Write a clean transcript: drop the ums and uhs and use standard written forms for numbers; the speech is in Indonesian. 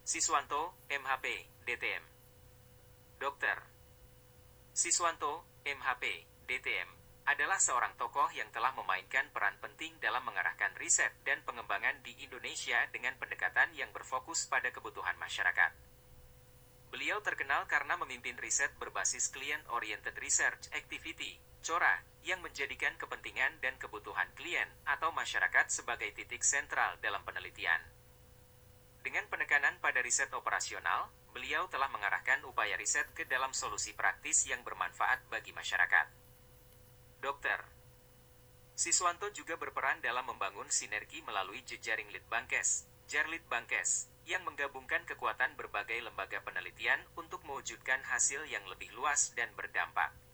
Siswanto, MHP, DTM. Dr. Siswanto, MHP, DTM, adalah seorang tokoh yang telah memainkan peran penting dalam mengarahkan riset dan pengembangan di Indonesia dengan pendekatan yang berfokus pada kebutuhan masyarakat. Beliau terkenal karena memimpin riset berbasis Client-Oriented Research Activity, CORA, yang menjadikan kepentingan dan kebutuhan klien atau masyarakat sebagai titik sentral dalam penelitian. Dengan penekanan pada riset operasional, beliau telah mengarahkan upaya riset ke dalam solusi praktis yang bermanfaat bagi masyarakat. Dr. Siswanto juga berperan dalam membangun sinergi melalui jejaring Litbangkes, Jarlitbangkes, yang menggabungkan kekuatan berbagai lembaga penelitian untuk mewujudkan hasil yang lebih luas dan berdampak.